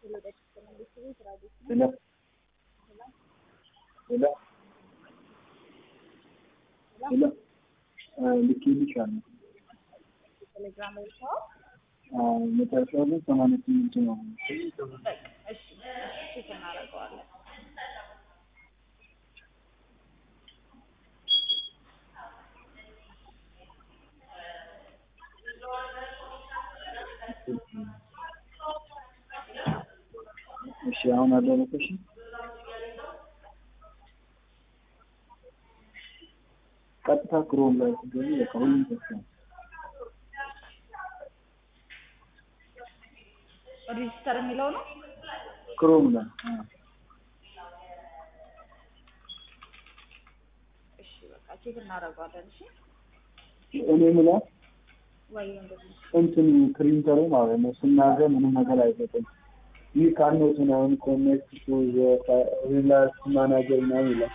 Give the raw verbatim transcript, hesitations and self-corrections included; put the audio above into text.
Hello. Hello. Hello. ልኬልሻለሁ። ቴሌግራም ላይ ሰው መጨረሻው ላይ ሰማንያ ስምንት ነው። በቃ እሺ እሺ እናደርገዋለን። እሺ አሁን አደረሰሽ? ቀጥታ ክሮም ላይ ስትገቢ በቃ ሁሉም ተስተካክሏል። ሬጂስተር የሚለው ነው ክሮም ላይ እሺ በቃ ቼክ እናደርገዋለን። እሺ እኔ የምላት ወይ እንደዚህ እንትን ፕሪንተሩ ማለት ነው ስናገር ምንም ነገር አይሰጥም። ይህ ካኖት ነው ኮኔክት ቱ ዘ ሪላክስ ማናጀር ነው ይላል።